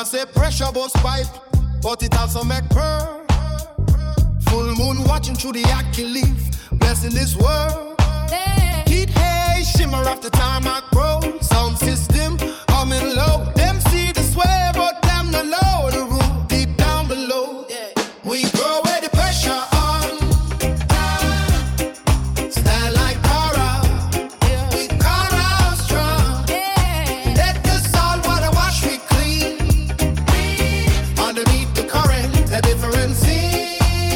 I say pressure bust pipe, but it also make pearl. Full moon watching through the Achilles, blessing this world. Heat haze, shimmer after time I grow. Sound system, humming low. Them see the sway, but them the low. The root deep down below. We grow where the pressure on. Stand like Para. We Cara strong. Let the salt water wash we clean. Underneath the current, a different scene.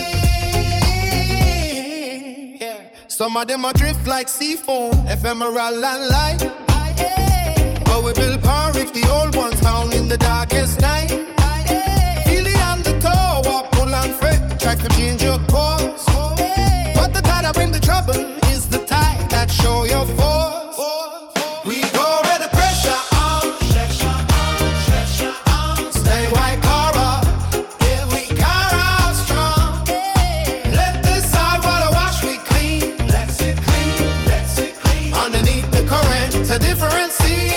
Some of them a drift like seafoam, ephemeral and light. But we build power if the old ones found in the darkest night. Feel the undertow, walk, pull and fret, try to change your course. But the tide that bring the trouble is the tide that show your force. We go where the pressure on. Stay white Cara. Yeah, we Cara strong. Let the salt water wash we clean. Let's it clean. Underneath the current, a different sea.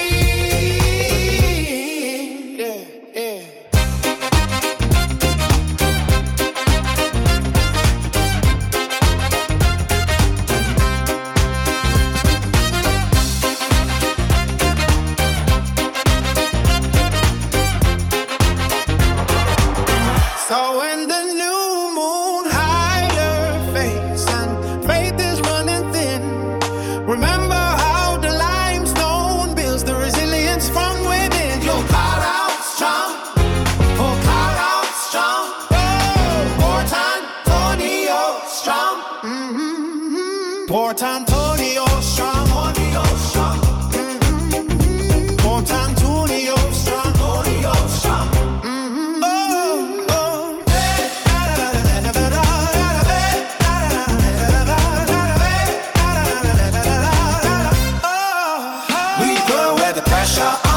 So when the new moon hide her face and faith is running thin, remember how the limestone builds the resilience from within. You'll cut out strong, pull cut out strong. Oh, Port Antonio strong. Port Antonio strong. Port Antonio strong. We go where the pressure